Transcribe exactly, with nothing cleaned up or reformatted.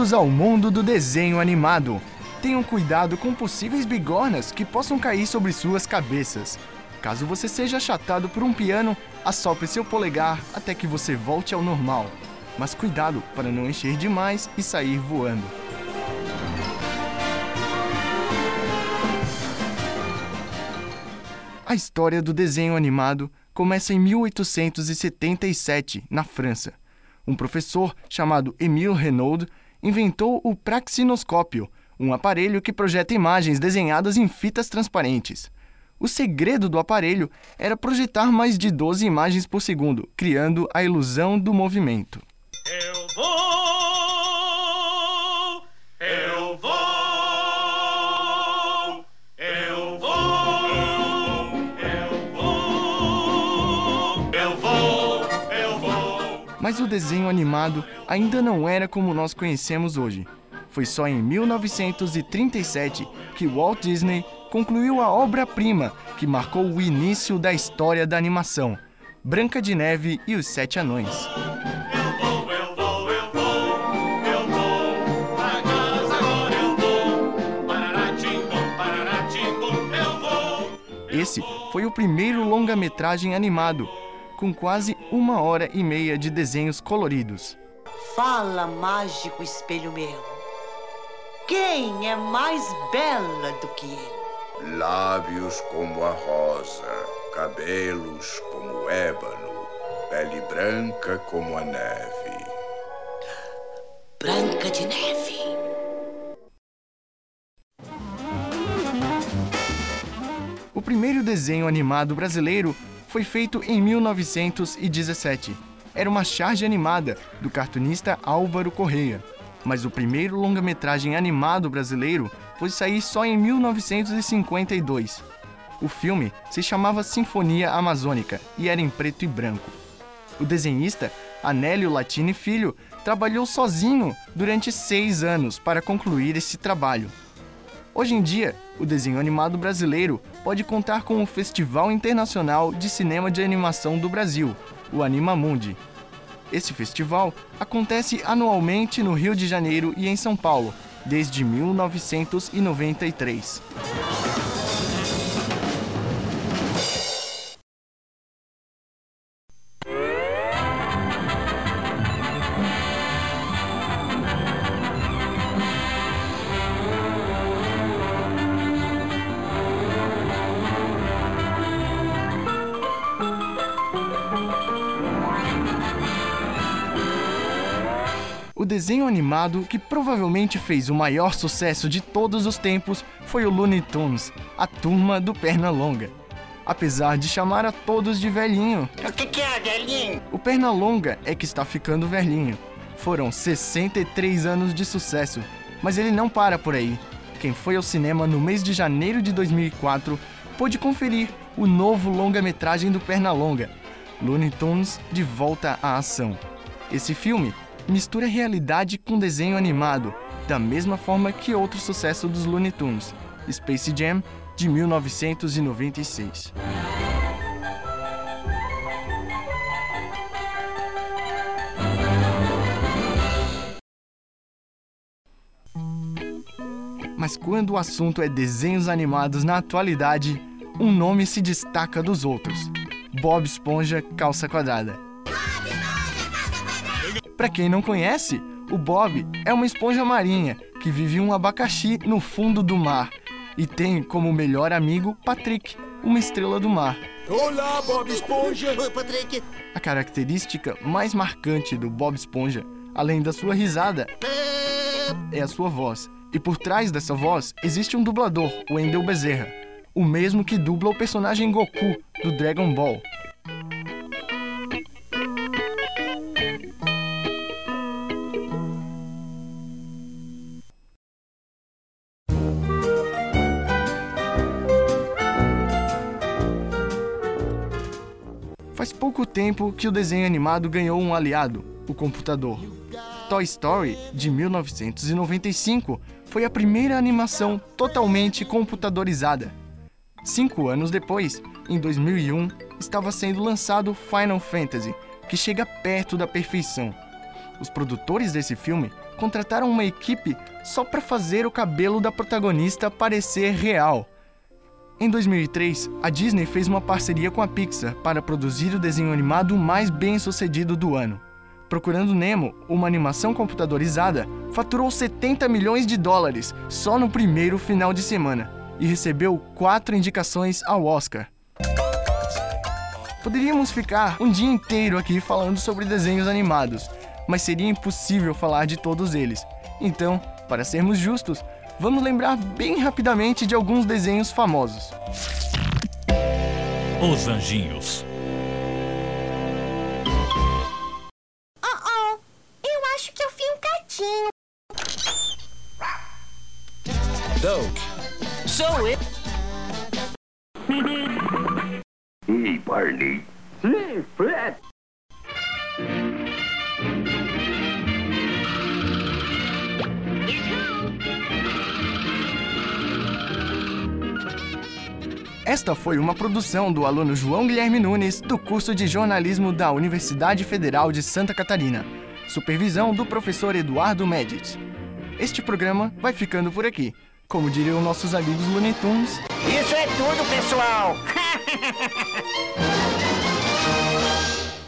Bem-vindos ao mundo do desenho animado. Tenham cuidado com possíveis bigornas que possam cair sobre suas cabeças. Caso você seja achatado por um piano, assopre seu polegar até que você volte ao normal. Mas cuidado para não encher demais e sair voando. A história do desenho animado começa em mil oitocentos e setenta e sete, na França. Um professor chamado Émile Renaud inventou o praxinoscópio, um aparelho que projeta imagens desenhadas em fitas transparentes. O segredo do aparelho era projetar mais de doze imagens por segundo, criando a ilusão do movimento. Eu vou, eu vou, eu vou, eu vou, eu vou, eu vou. Mas o desenho animado ainda não era como nós conhecemos hoje. Foi só em mil novecentos e trinta e sete que Walt Disney concluiu a obra-prima que marcou o início da história da animação, Branca de Neve e os Sete Anões. Esse foi o primeiro longa-metragem animado, com quase uma hora e meia de desenhos coloridos. Fala, mágico espelho meu. Quem é mais bela do que ele? Lábios como a rosa, cabelos como o ébano, pele branca como a neve. Branca de Neve. O primeiro desenho animado brasileiro foi feito em mil novecentos e dezessete. Era uma charge animada do cartunista Álvaro Correia. Mas o primeiro longa-metragem animado brasileiro foi sair só em mil novecentos e cinquenta e dois. O filme se chamava Sinfonia Amazônica e era em preto e branco. O desenhista Anélio Latini Filho trabalhou sozinho durante seis anos para concluir esse trabalho. Hoje em dia, o desenho animado brasileiro pode contar com o Festival Internacional de Cinema de Animação do Brasil, o Animamundi. Esse festival acontece anualmente no Rio de Janeiro e em São Paulo, desde mil novecentos e noventa e três. O desenho animado que provavelmente fez o maior sucesso de todos os tempos foi o Looney Tunes, a turma do Pernalonga. Apesar de chamar a todos de velhinho. O que, que é, velhinho? O Pernalonga é que está ficando velhinho. Foram sessenta e três anos de sucesso, mas ele não para por aí. Quem foi ao cinema no mês de janeiro de dois mil e quatro pôde conferir o novo longa-metragem do Pernalonga, Looney Tunes de Volta à Ação. Esse filme mistura realidade com desenho animado, da mesma forma que outro sucesso dos Looney Tunes, Space Jam, de mil novecentos e noventa e seis. Mas quando o assunto é desenhos animados na atualidade, um nome se destaca dos outros: Bob Esponja Calça Quadrada. Para quem não conhece, o Bob é uma esponja marinha que vive um abacaxi no fundo do mar e tem como melhor amigo Patrick, uma estrela do mar. Olá, Bob Esponja! Oi, Patrick. A característica mais marcante do Bob Esponja, além da sua risada, é a sua voz. E por trás dessa voz existe um dublador, o Wendell Bezerra, o mesmo que dubla o personagem Goku do Dragon Ball. Faz pouco tempo que o desenho animado ganhou um aliado, o computador. Toy Story, de mil novecentos e noventa e cinco, foi a primeira animação totalmente computadorizada. Cinco anos depois, em dois mil e um, estava sendo lançado Final Fantasy, que chega perto da perfeição. Os produtores desse filme contrataram uma equipe só para fazer o cabelo da protagonista parecer real. Em dois mil e três, a Disney fez uma parceria com a Pixar para produzir o desenho animado mais bem-sucedido do ano. Procurando Nemo, uma animação computadorizada, faturou setenta milhões de dólares só no primeiro final de semana e recebeu quatro indicações ao Oscar. Poderíamos ficar um dia inteiro aqui falando sobre desenhos animados, mas seria impossível falar de todos eles. Então, para sermos justos, vamos lembrar bem rapidamente de alguns desenhos famosos. Os Anjinhos. Oh, oh, eu acho que eu fui um gatinho. Doug. Sou eu. Hey, Barney. Hey, Fred. Esta foi uma produção do aluno João Guilherme Nunes, do curso de jornalismo da Universidade Federal de Santa Catarina. Supervisão do professor Eduardo Medici. Este programa vai ficando por aqui. Como diriam nossos amigos Looney Tunes... Isso é tudo, pessoal!